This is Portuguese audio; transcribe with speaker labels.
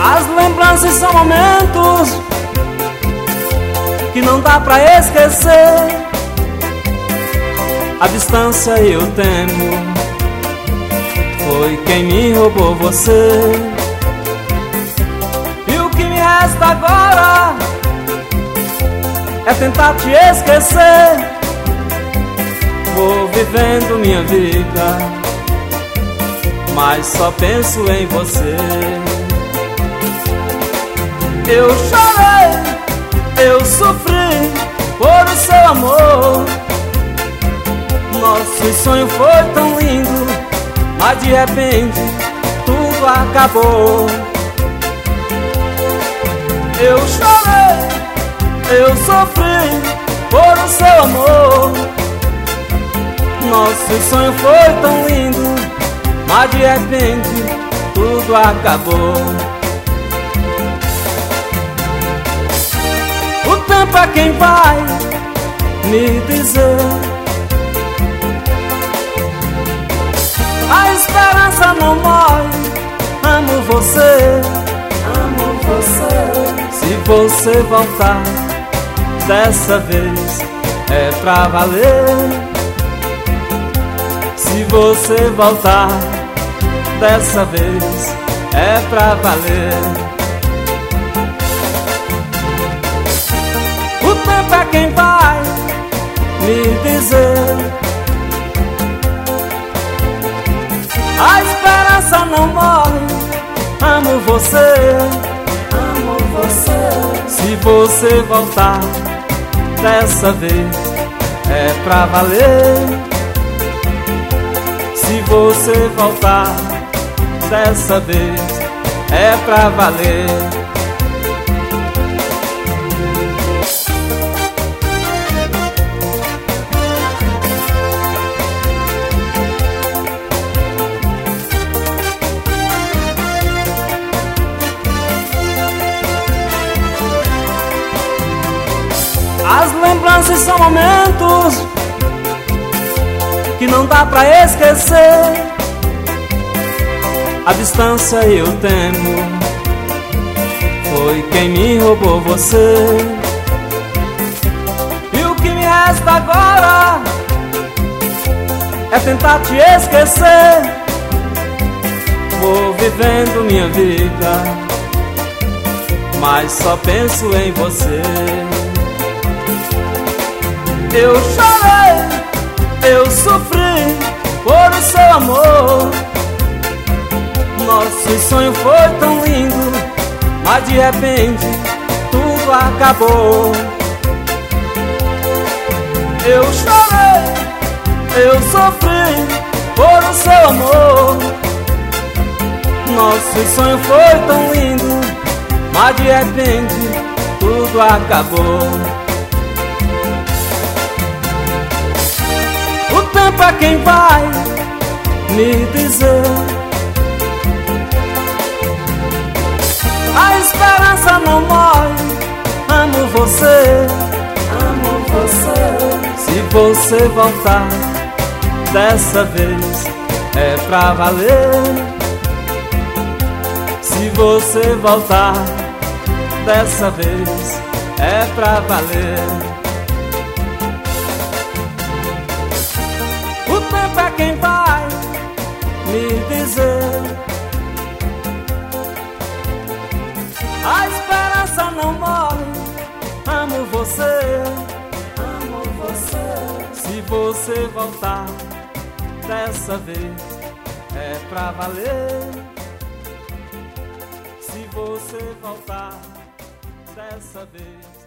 Speaker 1: As lembranças são momentos que não dá pra esquecer. A distância eu temo, foi quem me roubou você. E o que me resta agora é tentar te esquecer. Vou vivendo minha vida, mas só penso em você. Eu chorei, eu sofri por o seu amor. Nosso sonho foi tão lindo, mas de repente tudo acabou. Eu chorei, eu sofri por o seu amor. Nosso sonho foi tão lindo, mas de repente tudo acabou. O tempo é quem vai me dizer. A esperança não morre, amo você, amo você. Se você voltar, dessa vez é pra valer. Se você voltar, dessa vez é pra valer. O tempo é quem vai me dizer. A esperança não morre, amo você, amo você. Se você voltar, dessa vez é pra valer. Se você voltar, dessa vez é pra valer. As lembranças são momentos que não dá pra esquecer. A distância eu temo, foi quem me roubou você. E o que me resta agora é tentar te esquecer. Vou vivendo minha vida, mas só penso em você. Eu chorei, eu sofri por o seu amor. Nosso sonho foi tão lindo, mas de repente tudo acabou. Eu chorei, eu sofri por o seu amor. Nosso sonho foi tão lindo, mas de repente tudo acabou. O tempo é quem vai me dizer. A esperança não morre, amo você, amo você. Se você voltar, dessa vez é pra valer. Se você voltar, dessa vez é pra valer. O tempo é quem vai me dizer. A esperança não morre, amo você, amo você. Se você voltar, dessa vez é pra valer. Se você voltar, dessa vez